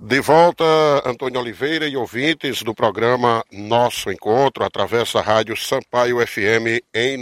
De volta, Antônio Oliveira e ouvintes do programa Nosso Encontro, através da Rádio Sampaio FM em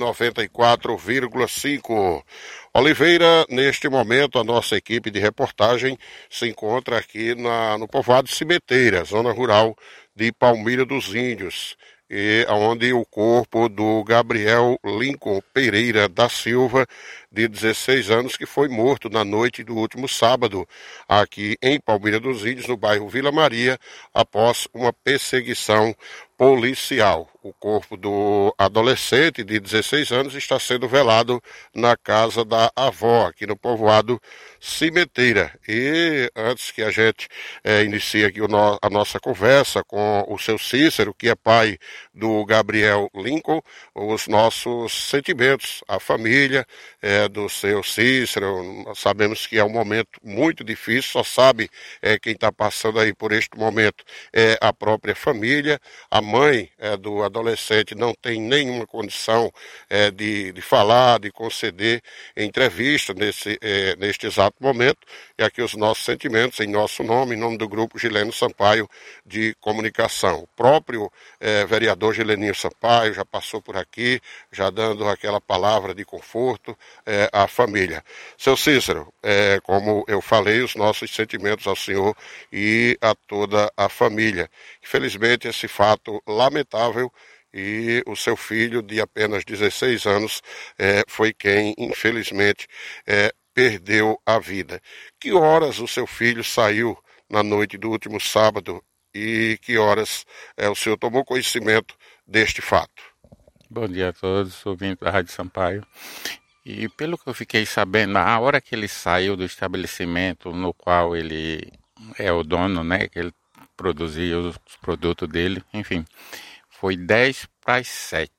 94,5. Oliveira, neste momento, a nossa equipe de reportagem se encontra aqui no povoado Cimeteira, zona rural de Palmira dos Índios, e onde o corpo do Gabriel Lincoln Pereira da Silva, de 16 anos, que foi morto na noite do último sábado, aqui em Palmira dos Índios, no bairro Vila Maria, após uma perseguição policial. O corpo do adolescente de 16 anos está sendo velado na casa da avó, aqui no povoado Cimeteira. E antes que a gente inicie aqui a nossa conversa com o seu Cícero, que é pai do Gabriel Lincoln, os nossos sentimentos, a família do seu Cícero. Nós sabemos que é um momento muito difícil, só sabe quem está passando aí por este momento é a própria família. A mãe do adolescente não tem nenhuma condição de falar, de conceder entrevista neste exato momento. E aqui os nossos sentimentos, em nosso nome, em nome do grupo Gileno Sampaio de Comunicação. O próprio vereador Gileninho Sampaio já passou por aqui, já dando aquela palavra de conforto à família. Seu Cícero, como eu falei, os nossos sentimentos ao senhor e a toda a família. Infelizmente, esse fato lamentável, e o seu filho, de apenas 16 anos, foi quem, infelizmente, perdeu a vida. Que horas o seu filho saiu na noite do último sábado e que horas o senhor tomou conhecimento deste fato? Bom dia a todos, ouvintes da Rádio Sampaio. E pelo que eu fiquei sabendo, na hora que ele saiu do estabelecimento no qual ele é o dono, né, que ele produzia os produtos dele, enfim, foi 10 para as 7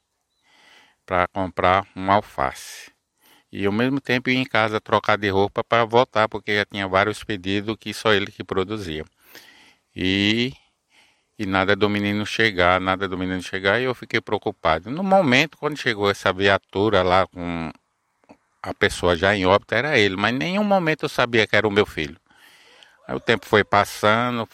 para comprar um alface. E ao mesmo tempo ia em casa trocar de roupa para voltar, porque já tinha vários pedidos que só ele que produzia. E nada do menino chegar, e eu fiquei preocupado. No momento, quando chegou essa viatura lá com a pessoa já em óbito, era ele, mas em nenhum momento eu sabia que era o meu filho. Aí o tempo foi passando,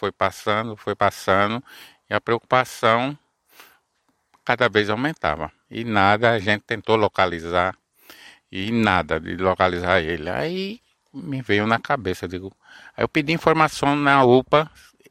e a preocupação cada vez aumentava. E nada, a gente tentou localizar, e nada de localizar ele. Aí me veio na cabeça, aí eu pedi informação na UPA,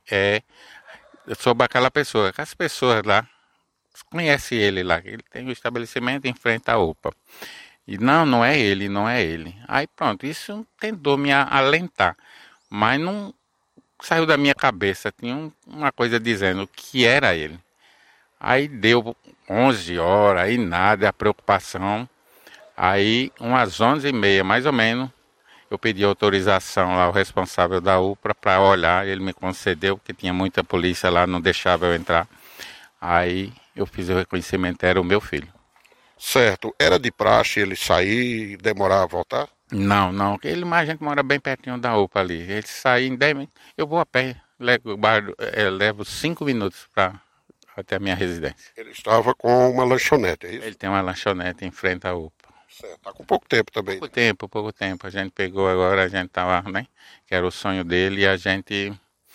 sobre aquela pessoa, que as pessoas lá conhecem ele lá, ele tem um estabelecimento em frente à UPA. E não é ele. Aí pronto, isso tentou me alentar, mas não saiu da minha cabeça, tinha uma coisa dizendo que era ele. Aí deu 11 horas, aí nada, a preocupação. Aí umas 11h30 mais ou menos, eu pedi autorização lá ao responsável da UPA para olhar, ele me concedeu, porque tinha muita polícia lá, não deixava eu entrar. Aí eu fiz o reconhecimento, era o meu filho. Certo. Era de praxe ele sair e demorar a voltar? Não, a gente mora bem pertinho da UPA ali. Ele sai em 10 minutos, eu vou a pé, levo 5 minutos até a minha residência. Ele estava com uma lanchonete, é isso? Ele tem uma lanchonete em frente à UPA. Certo. Está com pouco tempo também. Pouco tempo. A gente pegou agora, a gente estava, né? Que era o sonho dele, e a gente,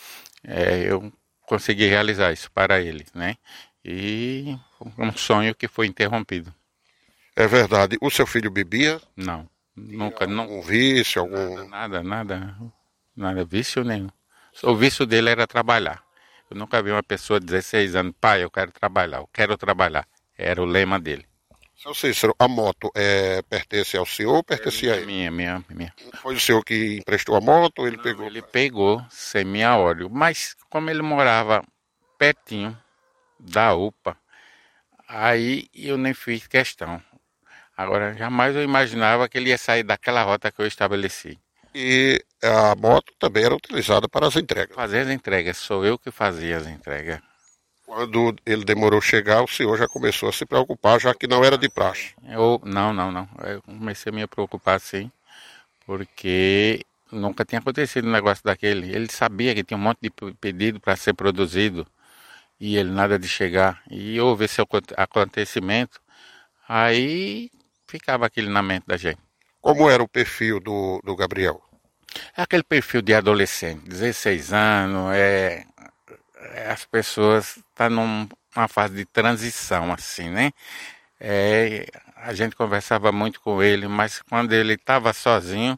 eu consegui realizar isso para ele, né? E um sonho que foi interrompido. É verdade. O seu filho bebia? Não, nunca, não. Um vício, algum... Nada, vício nenhum. O vício dele era trabalhar. Eu nunca vi uma pessoa de 16 anos, pai, eu quero trabalhar. Era o lema dele. Seu Cícero, a moto pertence ao senhor ou pertencia a ele? Minha. Foi o senhor que emprestou a moto ou ele pegou? Ele pegou sem minha óleo, mas como ele morava pertinho da UPA, aí eu nem fiz questão. Agora, jamais eu imaginava que ele ia sair daquela rota que eu estabeleci. E a moto também era utilizada para as entregas? Fazer as entregas, sou eu que fazia as entregas. Quando ele demorou a chegar, o senhor já começou a se preocupar, já que não era de praxe? Não. Eu comecei a me preocupar sim, porque nunca tinha acontecido um negócio daquele. Ele sabia que tinha um monte de pedido para ser produzido e ele nada de chegar. E houve esse acontecimento, aí ficava aquilo na mente da gente. Como era o perfil do Gabriel? É aquele perfil de adolescente, 16 anos, as pessoas estão numa fase de transição, assim, né? A gente conversava muito com ele, mas quando ele estava sozinho,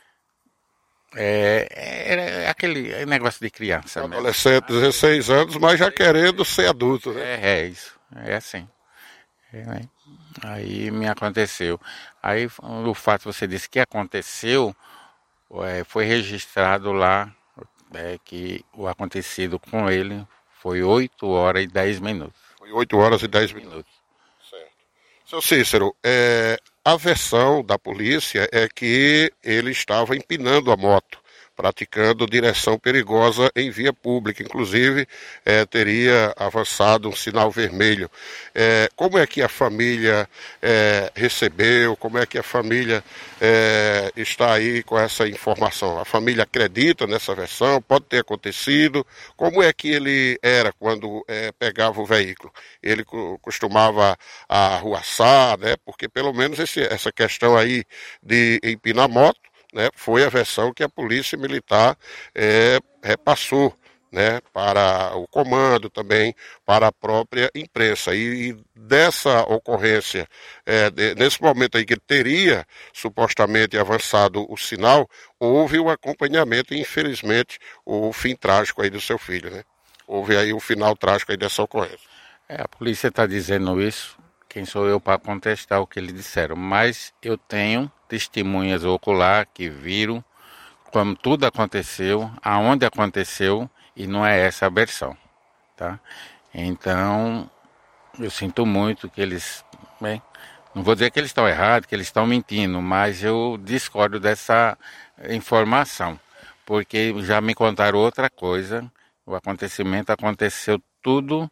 era aquele negócio de criança mesmo. Adolescente, 16 anos, mas já querendo ser adulto, né? É isso, é assim. Né? Aí me aconteceu. Aí o fato você disse que aconteceu, foi registrado lá que o acontecido com ele foi 8 horas e 10 minutos. Foi 8 horas e 10 minutos. Certo. Seu Cícero, a versão da polícia é que ele estava empinando a moto, praticando direção perigosa em via pública. Inclusive, teria avançado um sinal vermelho. Como é que a família recebeu? Como é que a família está aí com essa informação? A família acredita nessa versão? Pode ter acontecido? Como é que ele era quando pegava o veículo? Ele costumava arruaçar, né? Porque pelo menos essa questão aí de empinar moto, né, foi a versão que a polícia militar repassou, né, para o comando também, para a própria imprensa. E dessa ocorrência, nesse momento aí que ele teria supostamente avançado o sinal, houve o acompanhamento e infelizmente o fim trágico aí do seu filho, né? Houve aí o final trágico aí dessa ocorrência. A polícia está dizendo isso, quem sou eu para contestar o que eles disseram, mas eu tenho testemunhas ocular que viram como tudo aconteceu, aonde aconteceu, e não é essa a versão, tá? Então, eu sinto muito que eles, não vou dizer que eles estão errados, que eles estão mentindo, mas eu discordo dessa informação, porque já me contaram outra coisa, o acontecimento aconteceu tudo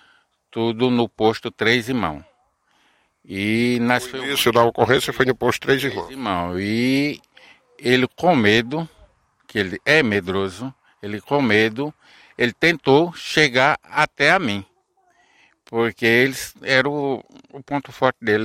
no posto Três Irmãos. E o início da ocorrência foi no posto Três Irmãos. E ele com medo, que ele é medroso, ele com medo, ele tentou chegar até a mim. Porque eles era o ponto forte dele,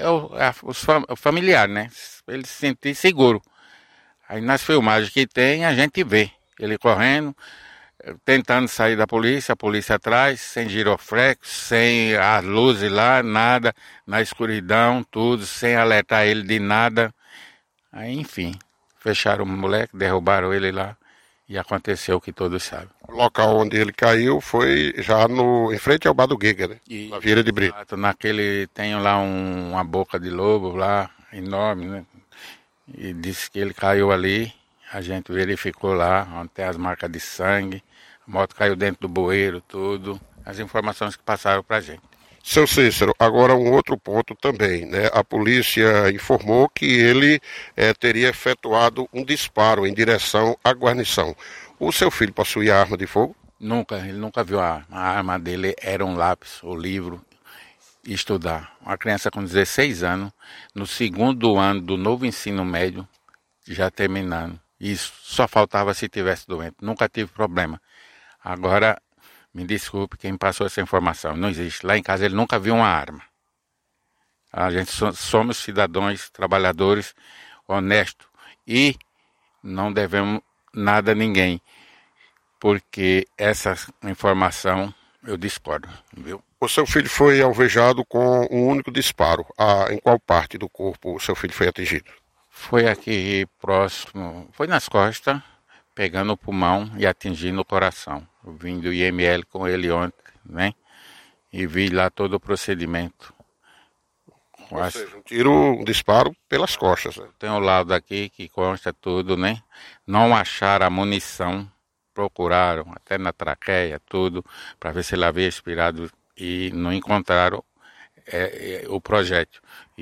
o familiar, né? Ele se sentir seguro. Aí nas filmagens que tem, a gente vê ele correndo, tentando sair da polícia, a polícia atrás, sem giroflex, sem as luzes lá, nada, na escuridão, tudo, sem alertar ele de nada. Aí, enfim, fecharam o moleque, derrubaram ele lá e aconteceu o que todos sabem. O local onde ele caiu foi já em frente ao Bar do Giga, né? Na Vieira de Brito. Tem lá uma boca de lobo lá, enorme, né? E disse que ele caiu ali. A gente verificou lá, onde tem as marcas de sangue, a moto caiu dentro do bueiro, tudo, as informações que passaram para a gente. Seu Cícero, agora um outro ponto também, né? A polícia informou que ele teria efetuado um disparo em direção à guarnição. O seu filho possuía arma de fogo? Ele nunca viu a arma dele, era um lápis, o livro, estudar. Uma criança com 16 anos, no segundo ano do novo ensino médio, já terminando. Isso só faltava se tivesse doente. Nunca tive problema. Agora, me desculpe quem passou essa informação. Não existe. Lá em casa ele nunca viu uma arma. A gente somos cidadãos, trabalhadores, honestos. E não devemos nada a ninguém. Porque essa informação eu discordo, viu? O seu filho foi alvejado com um único disparo. Em qual parte do corpo o seu filho foi atingido? Foi aqui próximo, foi nas costas, pegando o pulmão e atingindo o coração. Eu vim do IML com ele ontem, né? E vi lá todo o procedimento. Ou seja, um disparo pelas costas, né? Tem um laudo aqui que consta tudo, né? Não acharam a munição, procuraram até na traqueia, tudo, para ver se ele havia expirado e não encontraram o projétil.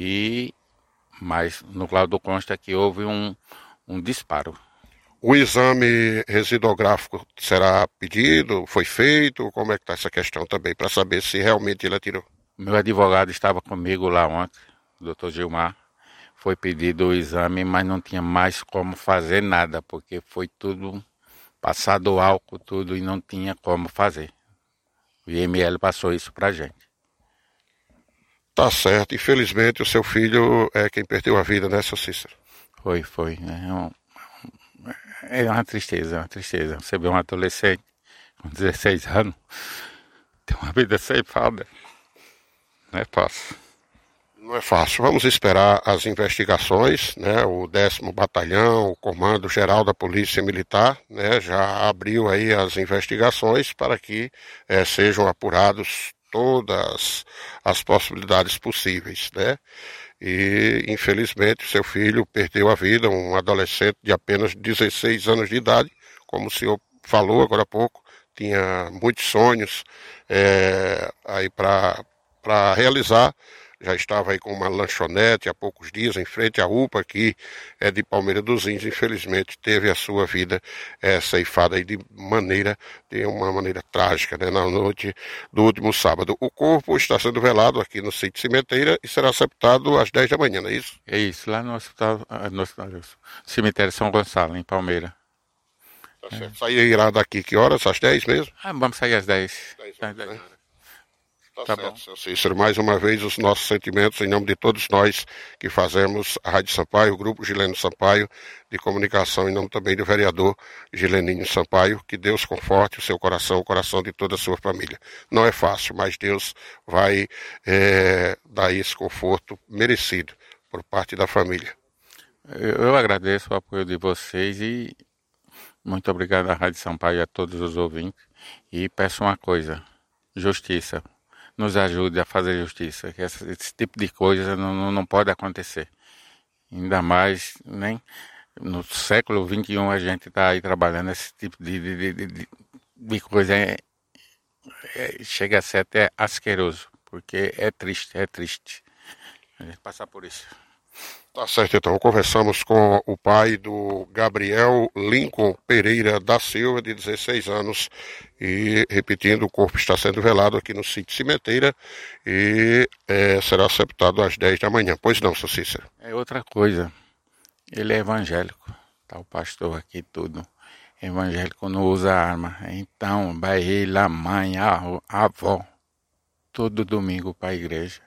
Mas no laudo consta que houve um disparo. O exame residográfico será pedido? Foi feito? Como é que está essa questão também, para saber se realmente ele atirou? Meu advogado estava comigo lá ontem, o Dr. Gilmar. Foi pedido o exame, mas não tinha mais como fazer nada, porque foi tudo passado álcool, tudo, e não tinha como fazer. O IML passou isso para a gente. Tá certo. Infelizmente, o seu filho é quem perdeu a vida, né, seu Cícero? Foi. É uma tristeza, é uma tristeza. Você vê um adolescente com 16 anos, tem uma vida ceifada. Não é fácil. Não é fácil. Vamos esperar as investigações, né? O 10º Batalhão, o Comando Geral da Polícia Militar, né? Já abriu aí as investigações para que sejam apurados todas as possibilidades possíveis, né? E, infelizmente, seu filho perdeu a vida, um adolescente de apenas 16 anos de idade, como o senhor falou agora há pouco, tinha muitos sonhos aí para realizar. Já estava aí com uma lanchonete há poucos dias em frente à UPA aqui de Palmeira dos Índios. Infelizmente teve a sua vida ceifada aí de uma maneira trágica, né, na noite do último sábado. O corpo está sendo velado aqui no sítio Cimenteira e será sepultado às 10 da manhã, não é isso? É isso, lá no hospital, no cemitério São Gonçalo, em Palmeira. Tá certo. Sairá daqui que horas? Às 10 mesmo? Vamos sair às 10. 10 Às horas, 10 né? horas. Tá Tá certo, bom. seu Cícero. Mais uma vez, os nossos sentimentos em nome de todos nós que fazemos a Rádio Sampaio, o Grupo Gileno Sampaio de Comunicação, em nome também do vereador Gileninho Sampaio. Que Deus conforte o coração de toda a sua família. Não é fácil, mas Deus vai dar esse conforto merecido por parte da família. Eu agradeço o apoio de vocês e muito obrigado à Rádio Sampaio e a todos os ouvintes. E peço uma coisa, justiça. Nos ajude a fazer justiça, que esse tipo de coisa não pode acontecer. Ainda mais, nem no século XXI a gente está aí trabalhando esse tipo de coisa. Chega a ser até asqueroso, porque é triste a gente passar por isso. Tá certo, então. Conversamos com o pai do Gabriel Lincoln Pereira da Silva, de 16 anos. E, repetindo, o corpo está sendo velado aqui no sítio Cimenteira e será sepultado às 10 da manhã. Pois não, seu Cícero? É outra coisa. Ele é evangélico. Tá o pastor aqui tudo. Evangélico não usa arma. Então, vai ele, a mãe, a avó, todo domingo para a igreja.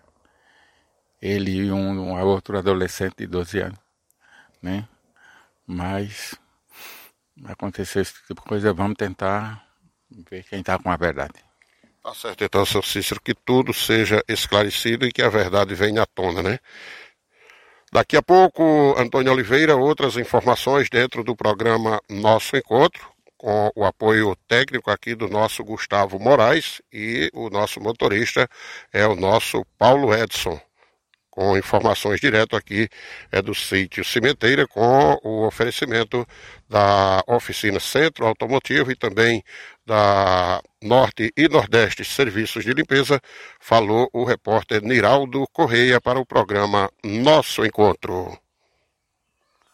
Ele e um outro adolescente de 12 anos, né? Mas aconteceu esse tipo de coisa, vamos tentar ver quem está com a verdade. Tá certo, então, seu Cícero, que tudo seja esclarecido e que a verdade venha à tona, né? Daqui a pouco, Antônio Oliveira, outras informações dentro do programa Nosso Encontro, com o apoio técnico aqui do nosso Gustavo Moraes, e o nosso motorista é o nosso Paulo Edson, com informações direto aqui do sítio Cimenteira, com o oferecimento da oficina Centro Automotivo e também da Norte e Nordeste Serviços de Limpeza. Falou o repórter Niraldo Correia para o programa Nosso Encontro.